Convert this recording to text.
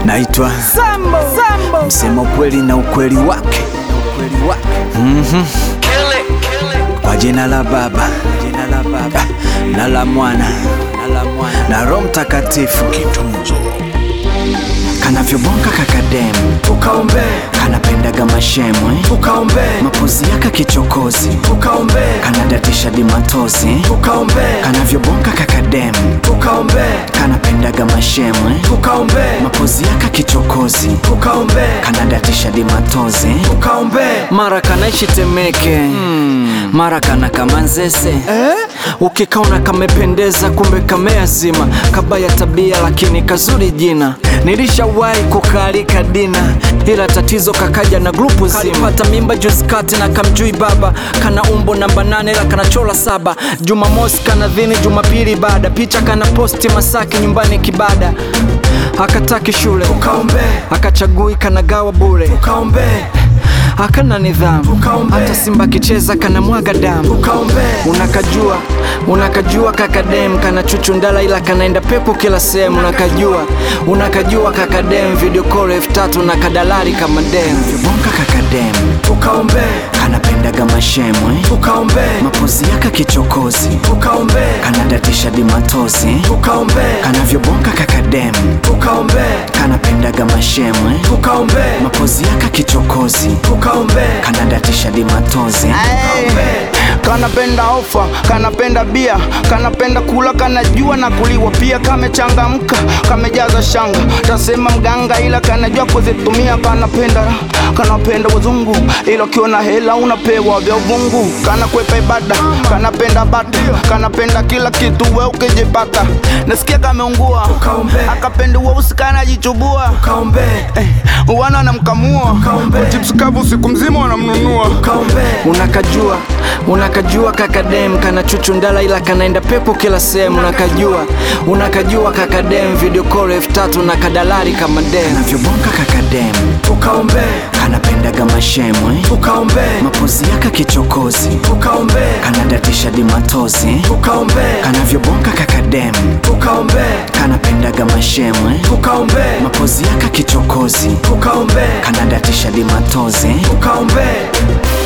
Naitwa Sambo. msema ukweli na ukweli wake. Kwa jina la Baba na la Mwana na Roho Mtakatifu. Kanavyobonga kakademu Ukaombe, kanapendaga mashemwe ukaombe, mapozi yaka kichokozi ukaombe, kanadatisha dimatozi. ukaombe, Kanavyobonga kakademu ukaombe, kanapendaga mashemwe ukaombe, mapozi yaka kichokozi ukaombe, kanadatisha dimatozi. ukaombe. Mara kanaishi Temeke, mara kana kama Nzese. Ukikaona kamependeza kumbe kameazima, kabaya tabia lakini kazuri jina. Nilishawahi kukalika dina, ila tatizo kakaja na grupu zima. Kalipata mimba juzi kati na kamjui baba, kana umbo namba 8 ila kana chola 7. Jumamosi kana dhini, Jumapili baada picha kana posti Masaki nyumbani kibada. Hakataki shule, Ukaombe, akachagui kana gawa bure, ukaombe, hakana nidhamu, Ukaombe. hata Simba kicheza kana mwaga damu. ukaombe, Unakajua kakadem kana chuchundala ila kanaenda pepo kila sehemu. Unakajua kakadem video call 3000 na kadalari kama dem. Vibonga kakadem ukaombe, kanapendaga mashemwe ukaombe, mapozi yaka kichokozi ukaombe, kanadatisha dimatozi. ukaombe, Kanavyobonga kakadem ukaombe, kanapendaga mashemwe ukaombe, mapozi yaka kichokozi ukaombe, kanadatisha dimatozi. Kanapenda ofa, kanapenda bia, kanapenda kula, kanajua na kuliwa pia. Kamechangamka, kamejaza shanga, tasema mganga ila kanajua kuzitumia. Kanapenda wazungu, ila ukiona hela unapewa vya uvungu. Kanakwepa ibada, kanapenda bata, kanapenda kila kitu we ukijipata. Nasikia kameungua, Ukaombe. akapenda weusi kanajichubua. ukaombe, Wana wanamkamua, Ukaombe. chips kavu siku mzima wanamnunua. ukaombe, Unakajua kakadem kana chuchundala ila kanaenda pepo kila sehemu. Unakajua kakadem video call 3000 na kadalari kama dem. Kanavyobonga kakadem ukaombe, kanapendaga mashemwe ukaombe, mapozi yaka kichokozi ukaombe, kanadatisha dimatozi. ukaombe, Kanavyobonga kakadem ukaombe, kanapendaga mashemwe ukaombe, mapozi yaka kichokozi ukaombe, kanadatisha dimatozi. ukaombe.